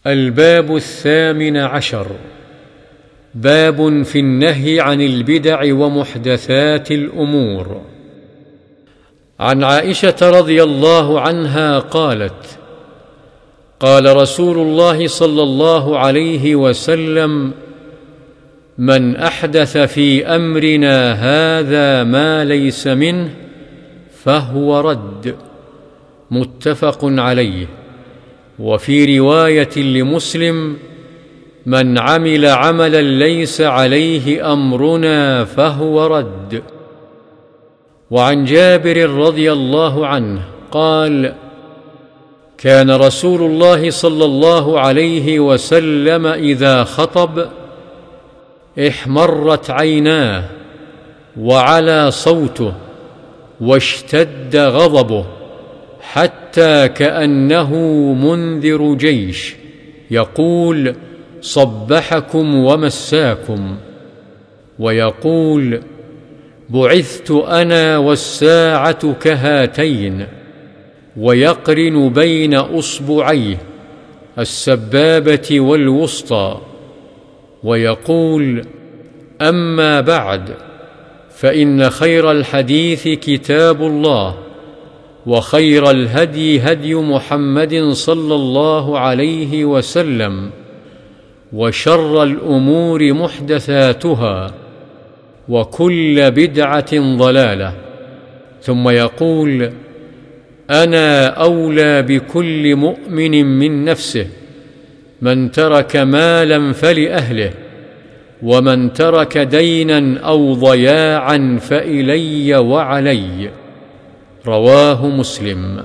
الباب 18. باب في النهي عن البدع ومحدثات الأمور. عن عائشة رضي الله عنها قالت: قال رسول الله صلى الله عليه وسلم: من أحدث في أمرنا هذا ما ليس منه فهو رد. متفق عليه. وفي رواية لمسلم: من عمل عملا ليس عليه أمرنا فهو رد. وعن جابر رضي الله عنه قال: كان رسول الله صلى الله عليه وسلم إذا خطب احمرت عيناه وعلى صوته واشتد غضبه حتى كأنه منذر جيش يقول: صبحكم ومساكم. ويقول: بعثت أنا والساعة كهاتين. ويقرن بين أصبعيه السبابة والوسطى. ويقول: أما بعد، فإن خير الحديث كتاب الله، وخير الهدي هدي محمد صلى الله عليه وسلم، وشر الأمور محدثاتها، وكل بدعة ضلالة. ثم يقول: أنا أولى بكل مؤمن من نفسه، من ترك مالا فلأهله، ومن ترك دينا أو ضياعا فإلي وعلي. رواه مسلم.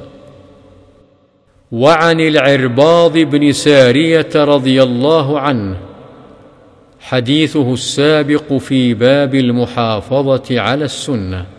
وعن العرباض بن سارية رضي الله عنه حديثه السابق في باب المحافظة على السنة.